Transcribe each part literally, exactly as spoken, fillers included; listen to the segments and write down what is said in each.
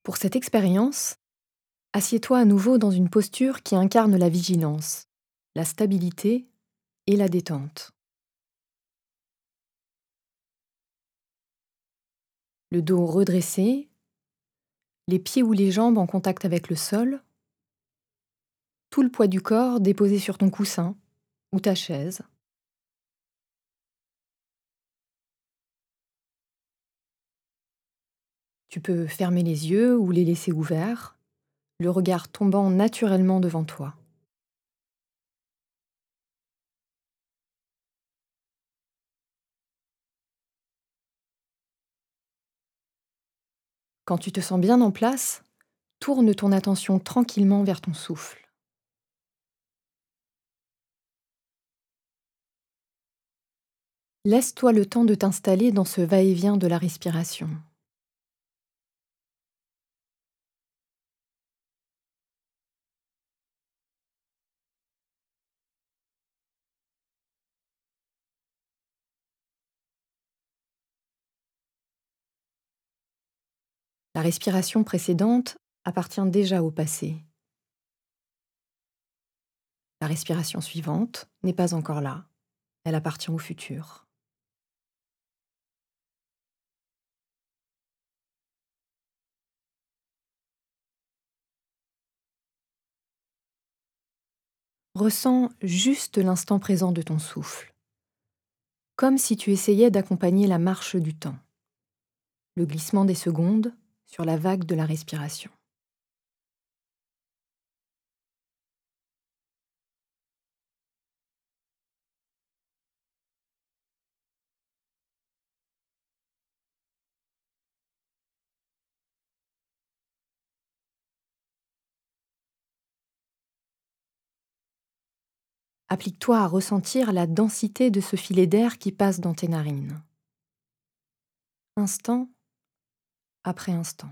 Pour cette expérience, assieds-toi à nouveau dans une posture qui incarne la vigilance, la stabilité et la détente. Le dos redressé, les pieds ou les jambes en contact avec le sol, tout le poids du corps déposé sur ton coussin ou ta chaise. Tu peux fermer les yeux ou les laisser ouverts, le regard tombant naturellement devant toi. Quand tu te sens bien en place, tourne ton attention tranquillement vers ton souffle. Laisse-toi le temps de t'installer dans ce va-et-vient de la respiration. La respiration précédente appartient déjà au passé. La respiration suivante n'est pas encore là. Elle appartient au futur. Ressens juste l'instant présent de ton souffle, comme si tu essayais d'accompagner la marche du temps, le glissement des secondes sur la vague de la respiration. Applique-toi à ressentir la densité de ce filet d'air qui passe dans tes narines, instant après instant.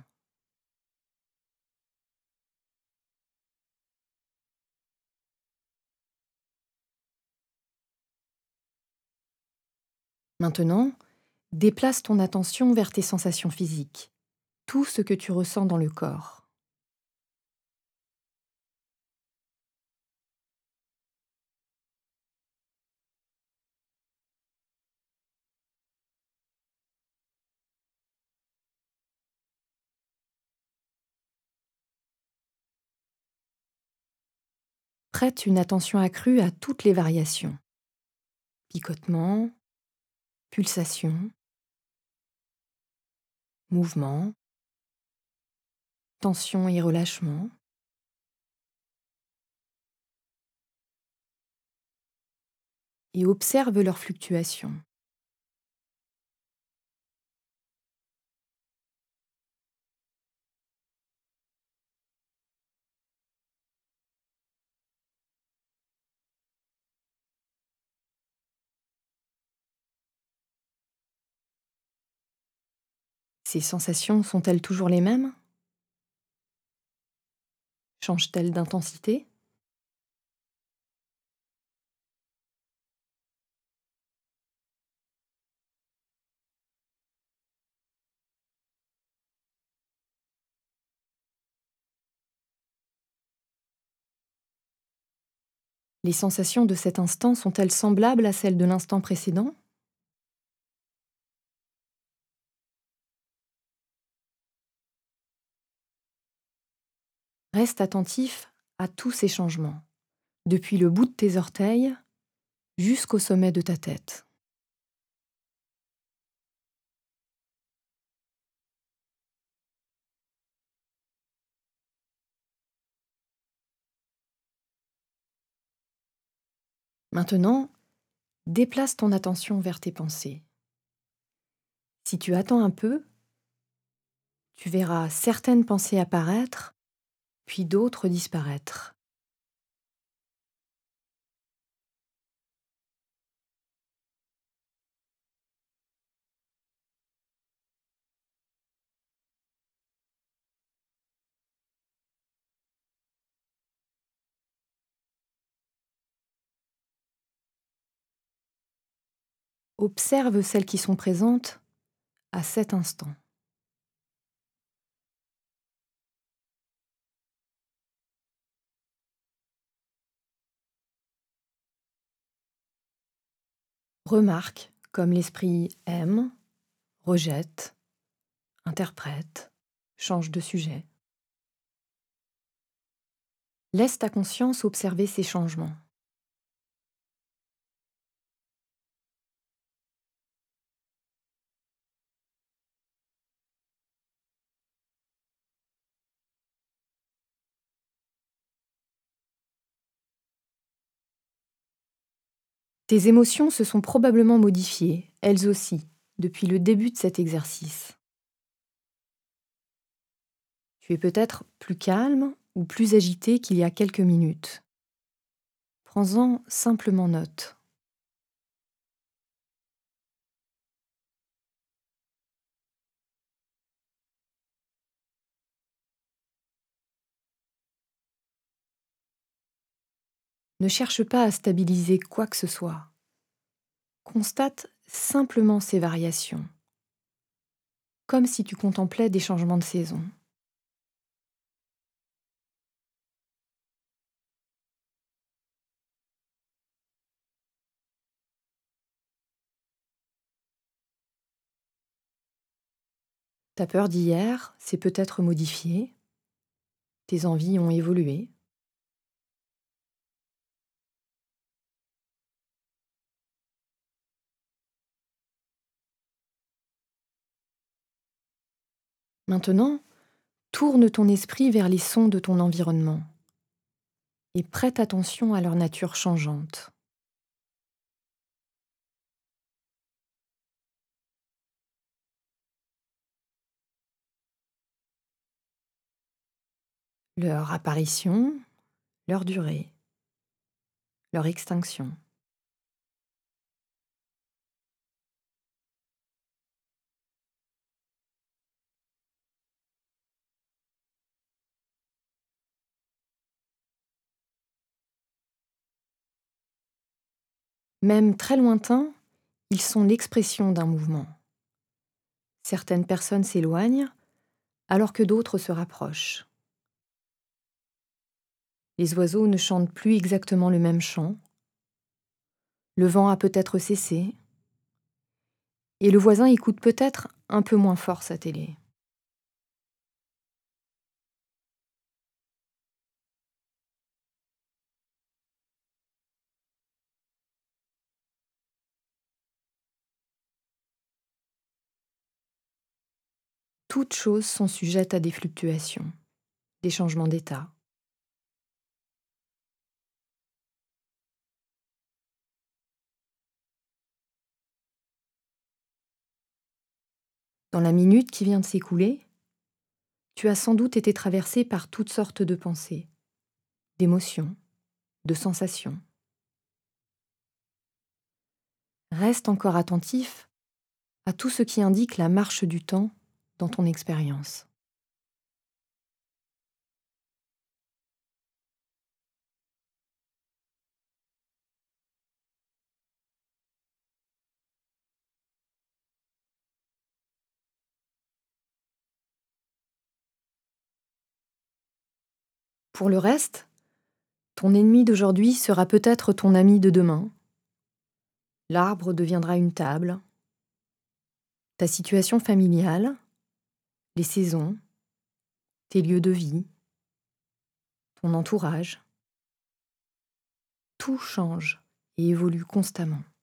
Maintenant, déplace ton attention vers tes sensations physiques, tout ce que tu ressens dans le corps. Prête une attention accrue à toutes les variations. Picotement, pulsation, mouvement, tension et relâchement. Et observe leurs fluctuations. Ces sensations sont-elles toujours les mêmes? Changent-elles d'intensité? Les sensations de cet instant sont-elles semblables à celles de l'instant précédent? Reste attentif à tous ces changements, depuis le bout de tes orteils jusqu'au sommet de ta tête. Maintenant, déplace ton attention vers tes pensées. Si tu attends un peu, tu verras certaines pensées apparaître, puis d'autres disparaître. Observe celles qui sont présentes à cet instant. Remarque comme l'esprit aime, rejette, interprète, change de sujet. Laisse ta conscience observer ces changements. Tes émotions se sont probablement modifiées, elles aussi, depuis le début de cet exercice. Tu es peut-être plus calme ou plus agité qu'il y a quelques minutes. Prends-en simplement note. Ne cherche pas à stabiliser quoi que ce soit. Constate simplement ces variations, comme si tu contemplais des changements de saison. Ta peur d'hier s'est peut-être modifiée, tes envies ont évolué. Maintenant, tourne ton esprit vers les sons de ton environnement et prête attention à leur nature changeante. Leur apparition, leur durée, leur extinction. Même très lointains, ils sont l'expression d'un mouvement. Certaines personnes s'éloignent alors que d'autres se rapprochent. Les oiseaux ne chantent plus exactement le même chant. Le vent a peut-être cessé. Et le voisin écoute peut-être un peu moins fort sa télé. Toutes choses sont sujettes à des fluctuations, des changements d'état. Dans la minute qui vient de s'écouler, tu as sans doute été traversé par toutes sortes de pensées, d'émotions, de sensations. Reste encore attentif à tout ce qui indique la marche du temps dans ton expérience. Pour le reste, ton ennemi d'aujourd'hui sera peut-être ton ami de demain. L'arbre deviendra une table. Ta situation familiale, les saisons, tes lieux de vie, ton entourage, tout change et évolue constamment.